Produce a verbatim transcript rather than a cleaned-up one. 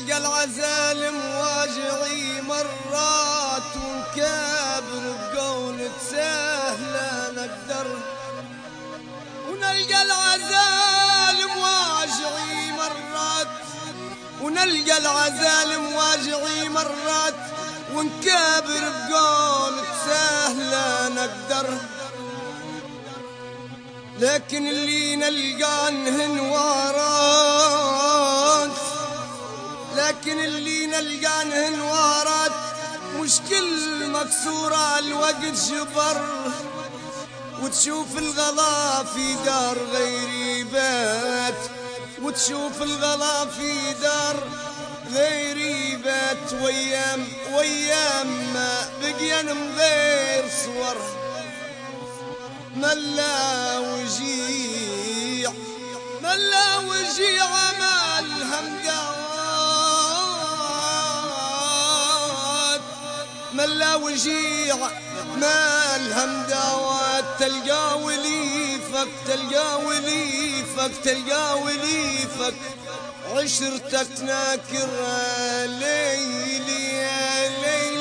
ونلقى العزالم واجعي مرات ونكابر بقولة سهلة نقدر، ونلقى العزالم واجعي مرات ونلقى العزالم واجعي مرات ونكابر بقولة سهلة نقدر، لكن اللي نلقانهن وارات لكن اللي نلقانهن وارات مش كل مكسورة الوقت جبر، وتشوف الغلا في دار غيري بات وتشوف الغلا في دار غيري بات، ويام ويام ما بقيان من غير صور ملا وجيع ملا وجيع ما الهم داوات ملا وجيع ما الهم داوات، تلقى وليفك تلقى وليفك تلقى وليفك عشرتك ناكر ليلي يا ليلي